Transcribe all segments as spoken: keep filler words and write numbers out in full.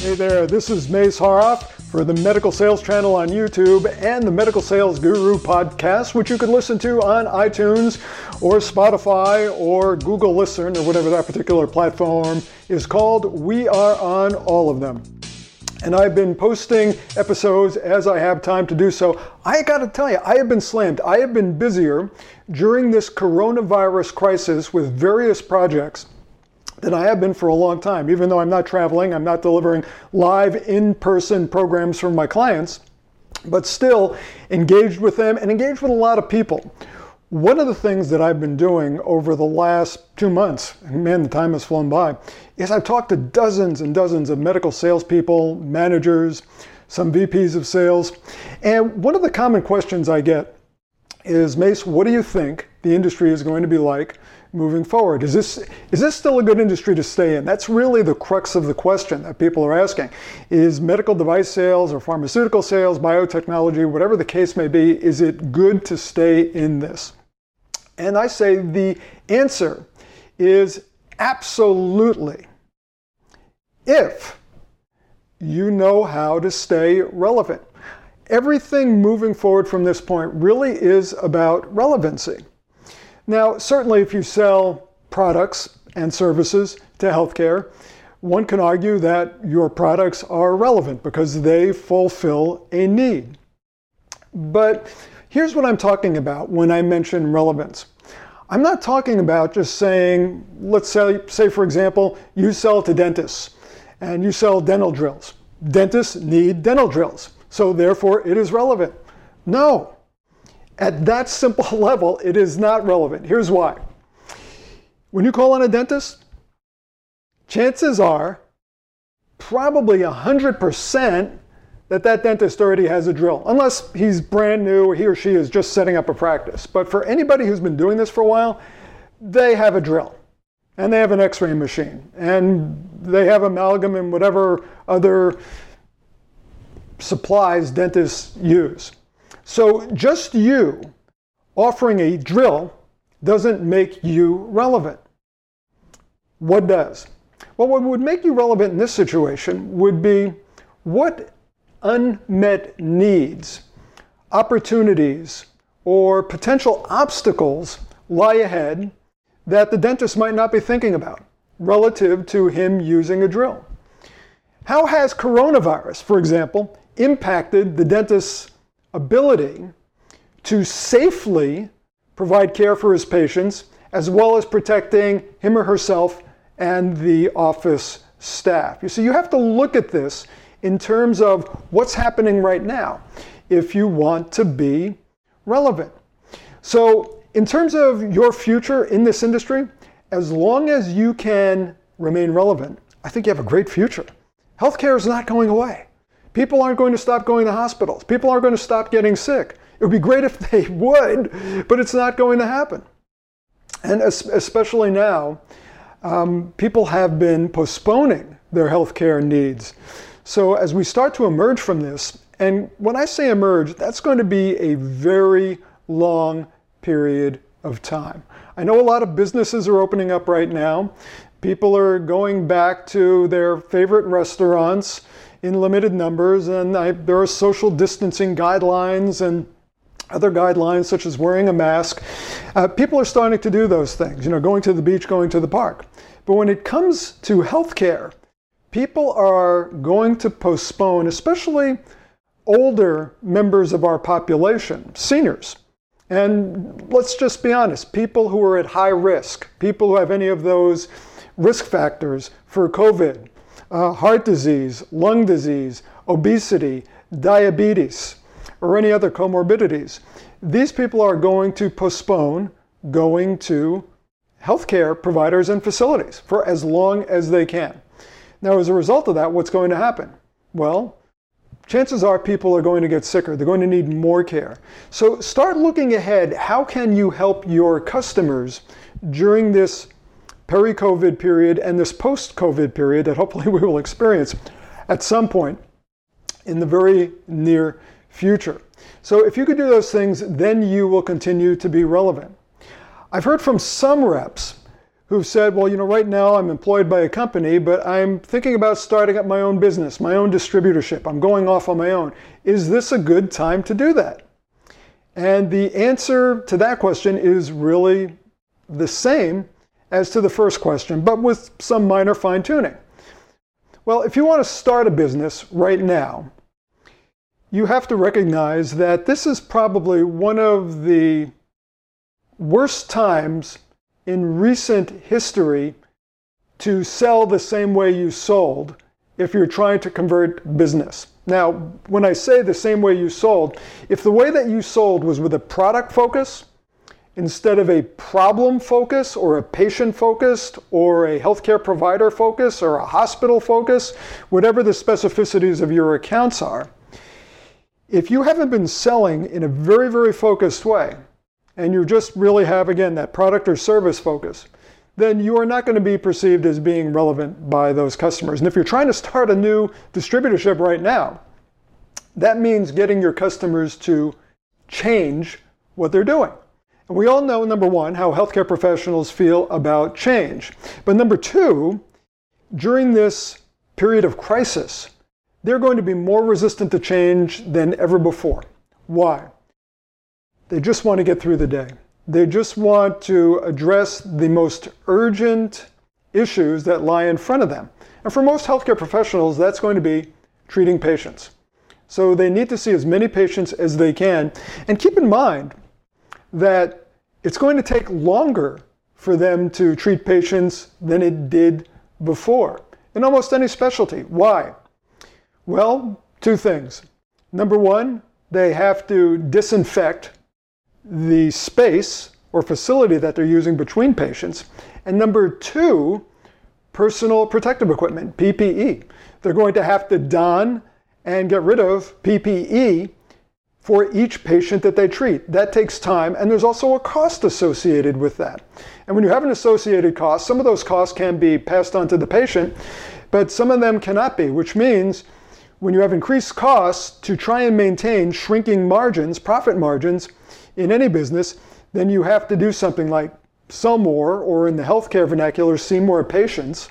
Hey there, this is Mace Haroff for the Medical Sales Channel on YouTube and the Medical Sales Guru podcast, which you can listen to on iTunes or Spotify or Google Listen or whatever that particular platform is called. We are on all of them. And I've been posting episodes as I have time to do so. I gotta tell you, I have been slammed. I have been busier during this coronavirus crisis with various projects than I have been for a long time. Even though I'm not traveling, I'm not delivering live in-person programs from my clients, but still engaged with them and engaged with a lot of people. One of the things that I've been doing over the last two months, and man, the time has flown by, is I've talked to dozens and dozens of medical salespeople, managers, some V Ps of sales. And one of the common questions I get is, Mace, what do you think the industry is going to be like moving forward? Is this is this still a good industry to stay in? That's really the crux of the question that people are asking. Is medical device sales or pharmaceutical sales, biotechnology, whatever the case may be, is it good to stay in this? And I say the answer is absolutely, if you know how to stay relevant. Everything moving forward from this point really is about relevancy. Now, certainly if you sell products and services to healthcare, one can argue that your products are relevant because they fulfill a need. But here's what I'm talking about when I mention relevance. I'm not talking about just saying, let's say, say for example, you sell to dentists and you sell dental drills. Dentists need dental drills, so therefore it is relevant. No. At that simple level, it is not relevant. Here's why. When you call on a dentist, chances are probably one hundred percent that that dentist already has a drill, unless he's brand new or he or she is just setting up a practice. But for anybody who's been doing this for a while, they have a drill and they have an x-ray machine and they have amalgam and whatever other supplies dentists use. So just you offering a drill doesn't make you relevant. What does? Well, what would make you relevant in this situation would be what unmet needs, opportunities, or potential obstacles lie ahead that the dentist might not be thinking about relative to him using a drill. How has coronavirus, for example, impacted the dentist's ability to safely provide care for his patients, as well as protecting him or herself and the office staff? You see, you have to look at this in terms of what's happening right now if you want to be relevant. So in terms of your future in this industry, as long as you can remain relevant, I think you have a great future. Healthcare is not going away. People aren't going to stop going to hospitals. People aren't going to stop getting sick. It would be great if they would, but it's not going to happen. And especially now, um, people have been postponing their healthcare needs. So as we start to emerge from this, and when I say emerge, that's going to be a very long period of time. I know a lot of businesses are opening up right now. People are going back to their favorite restaurants in limited numbers, and I, there are social distancing guidelines and other guidelines such as wearing a mask. Uh, people are starting to do those things, you know, going to the beach, going to the park. But when it comes to healthcare, people are going to postpone, especially older members of our population, seniors. And let's just be honest, people who are at high risk, people who have any of those risk factors for COVID, uh, heart disease, lung disease, obesity, diabetes, or any other comorbidities, these people are going to postpone going to healthcare providers and facilities for as long as they can. Now, as a result of that, what's going to happen? Well, chances are people are going to get sicker. They're going to need more care. So start looking ahead. How can you help your customers during this peri-COVID period and this post-COVID period that hopefully we will experience at some point in the very near future? So if you could do those things, then you will continue to be relevant. I've heard from some reps who've said, well, you know, right now I'm employed by a company, but I'm thinking about starting up my own business, my own distributorship. I'm going off on my own. Is this a good time to do that? And the answer to that question is really the same as to the first question, but with some minor fine-tuning. Well, if you want to start a business right now, you have to recognize that this is probably one of the worst times in recent history to sell the same way you sold if you're trying to convert business. Now, when I say the same way you sold, if the way that you sold was with a product focus instead of a problem focus or a patient focused or a healthcare provider focus or a hospital focus, whatever the specificities of your accounts are, if you haven't been selling in a very, very focused way, and you just really have, again, that product or service focus, then you are not going to be perceived as being relevant by those customers. And if you're trying to start a new distributorship right now, that means getting your customers to change what they're doing. And we all know, number one, how healthcare professionals feel about change. But number two, during this period of crisis, they're going to be more resistant to change than ever before. Why? They just want to get through the day. They just want to address the most urgent issues that lie in front of them. And for most healthcare professionals, that's going to be treating patients. So they need to see as many patients as they can. And keep in mind that it's going to take longer for them to treat patients than it did before in almost any specialty. Why? Well, two things. Number one, they have to disinfect the space or facility that they're using between patients. And number two, personal protective equipment, P P E. They're going to have to don and get rid of P P E for each patient that they treat. That takes time, and there's also a cost associated with that. And when you have an associated cost, some of those costs can be passed on to the patient, but some of them cannot be, which means when you have increased costs to try and maintain shrinking margins, profit margins, in any business, then you have to do something like sell more, or in the healthcare vernacular, see more patients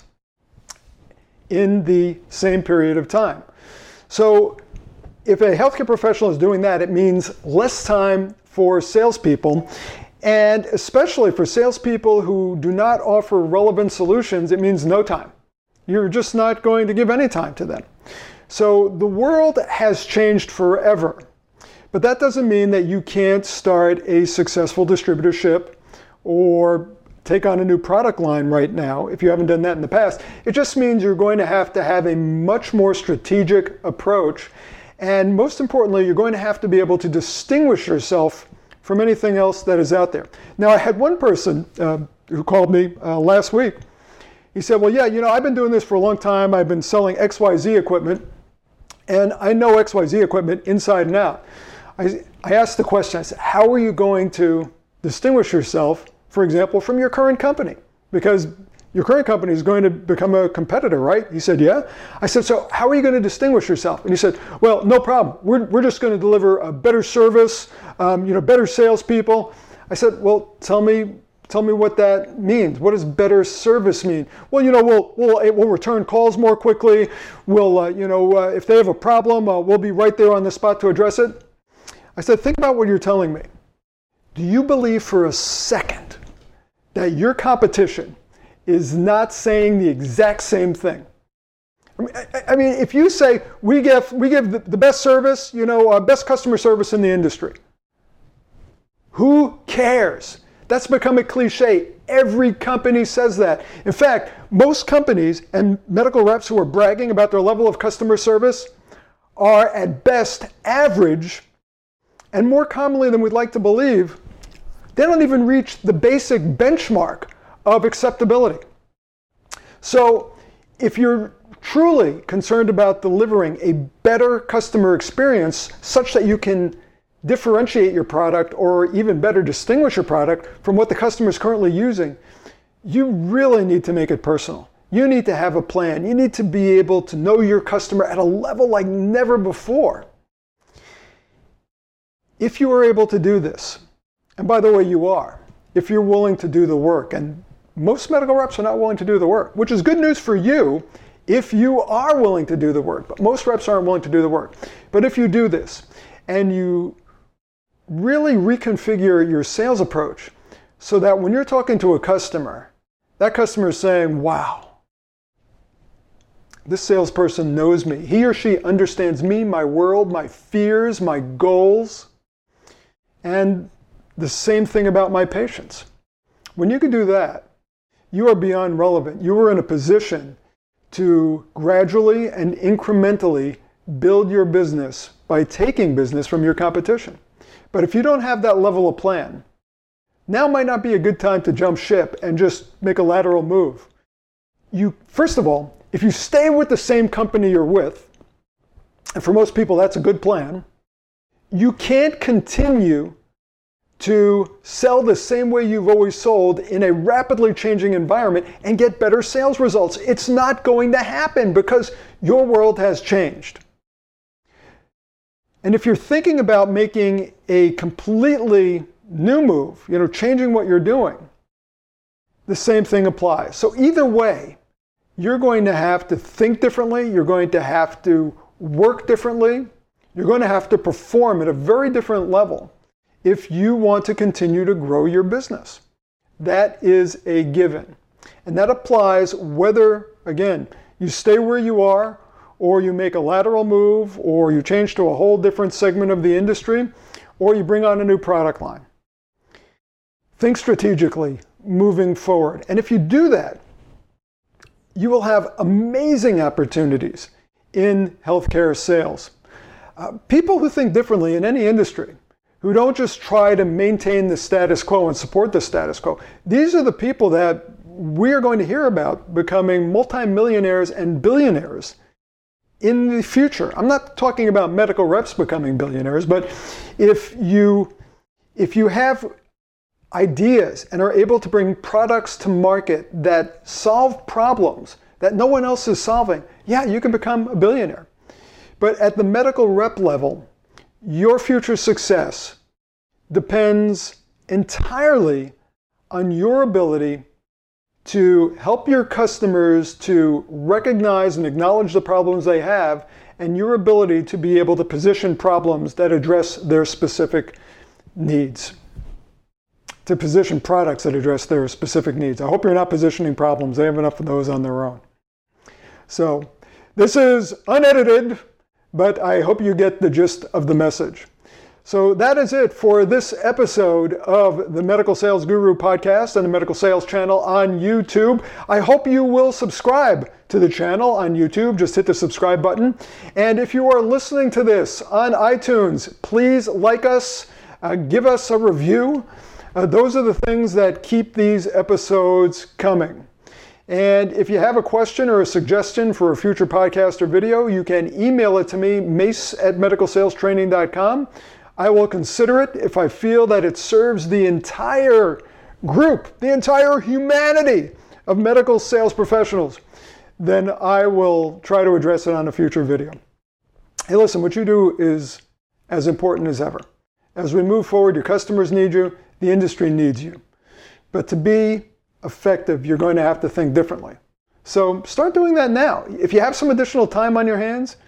in the same period of time. So if a healthcare professional is doing that, it means less time for salespeople, and especially for salespeople who do not offer relevant solutions, it means no time. You're just not going to give any time to them. So the world has changed forever. But that doesn't mean that you can't start a successful distributorship or take on a new product line right now if you haven't done that in the past. It just means you're going to have to have a much more strategic approach. And most importantly, you're going to have to be able to distinguish yourself from anything else that is out there. Now, I had one person uh, who called me uh, last week. He said, well, yeah, you know, I've been doing this for a long time. I've been selling X Y Z equipment, and I know X Y Z equipment inside and out. I, I asked the question, I said, how are you going to distinguish yourself, for example, from your current company? Because your current company is going to become a competitor, right? He said, yeah. I said, so how are you going to distinguish yourself? And he said, well, no problem. We're, we're just going to deliver a better service, um, you know, better salespeople. I said, well, tell me, tell me what that means. What does better service mean? Well, you know, we'll, we'll, we'll return calls more quickly. We'll, uh, you know, uh, if they have a problem, uh, we'll be right there on the spot to address it. I said, think about what you're telling me. Do you believe for a second that your competition is not saying the exact same thing? I mean, I, I mean if you say, we give, we give the, the best service, you know, uh, best customer service in the industry, who cares? That's become a cliche. Every company says that. In fact, most companies and medical reps who are bragging about their level of customer service are at best average. And more commonly than we'd like to believe, they don't even reach the basic benchmark of acceptability. So if you're truly concerned about delivering a better customer experience such that you can differentiate your product or even better distinguish your product from what the customer is currently using, you really need to make it personal. You need to have a plan. You need to be able to know your customer at a level like never before. If you are able to do this, and by the way, you are, if you're willing to do the work and most medical reps are not willing to do the work, which is good news for you if you are willing to do the work. But most reps aren't willing to do the work. But if you do this and you really reconfigure your sales approach so that when you're talking to a customer, that customer is saying, wow, this salesperson knows me. He or she understands me, my world, my fears, my goals, and the same thing about my patients. When you can do that, you are beyond relevant. You are in a position to gradually and incrementally build your business by taking business from your competition. But if you don't have that level of plan, now might not be a good time to jump ship and just make a lateral move. You, first of all, if you stay with the same company you're with, and for most people that's a good plan, you can't continue to sell the same way you've always sold in a rapidly changing environment and get better sales results. It's not going to happen because your world has changed. And if you're thinking about making a completely new move, you know, changing what you're doing, the same thing applies. So either way, you're going to have to think differently, you're going to have to work differently, you're going to have to perform at a very different level if you want to continue to grow your business. That is a given. And that applies whether, again, you stay where you are, or you make a lateral move, or you change to a whole different segment of the industry, or you bring on a new product line. Think strategically moving forward. And if you do that, you will have amazing opportunities in healthcare sales. Uh, people who think differently in any industry, who don't just try to maintain the status quo and support the status quo, these are the people that we're going to hear about becoming multimillionaires and billionaires in the future. I'm not talking about medical reps becoming billionaires, but if you, if you have ideas and are able to bring products to market that solve problems that no one else is solving, yeah, you can become a billionaire. But at the medical rep level, your future success depends entirely on your ability to help your customers to recognize and acknowledge the problems they have, and your ability to be able to position problems that address their specific needs. To position products that address their specific needs. I hope you're not positioning problems. They have enough of those on their own. So this is unedited, but I hope you get the gist of the message. So that is it for this episode of the Medical Sales Guru podcast and the Medical Sales channel on YouTube. I hope you will subscribe to the channel on YouTube. Just hit the subscribe button. And if you are listening to this on iTunes, please like us, uh, give us a review. Uh, those are the things that keep these episodes coming. And if you have a question or a suggestion for a future podcast or video, you can email it to me, mace at medical sales training dot com. I will consider it if I feel that it serves the entire group, the entire humanity of medical sales professionals. Then I will try to address it on a future video. Hey, listen, what you do is as important as ever. As we move forward, your customers need you, the industry needs you. But to be effective, you're going to have to think differently. So start doing that now. If you have some additional time on your hands,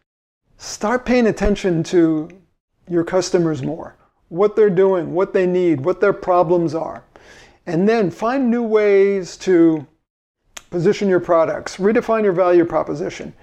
start paying attention to your customers more, what they're doing, what they need, what their problems are. And then find new ways to position your products, redefine your value proposition.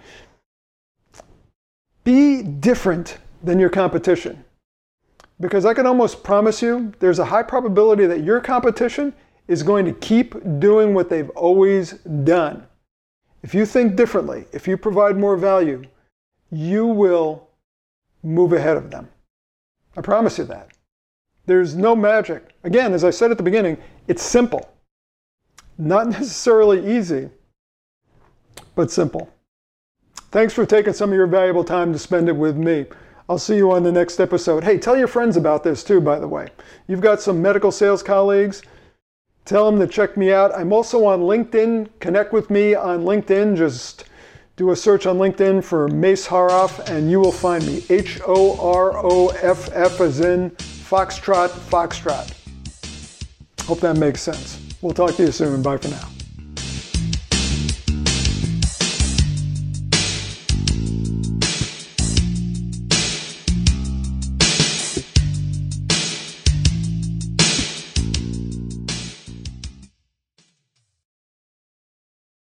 Be different than your competition. Because I can almost promise you, there's a high probability that your competition is going to keep doing what they've always done. If you think differently, if you provide more value, you will move ahead of them. I promise you that. There's no magic. Again, as I said at the beginning, it's simple. Not necessarily easy, but simple. Thanks for taking some of your valuable time to spend it with me. I'll see you on the next episode. Hey, tell your friends about this too, by the way. You've got some medical sales colleagues. Tell them to check me out. I'm also on LinkedIn. Connect with me on LinkedIn. Just do a search on LinkedIn for Mace Horoff and you will find me. H O R O F F as in Foxtrot, Foxtrot. Hope that makes sense. We'll talk to you soon. Bye for now.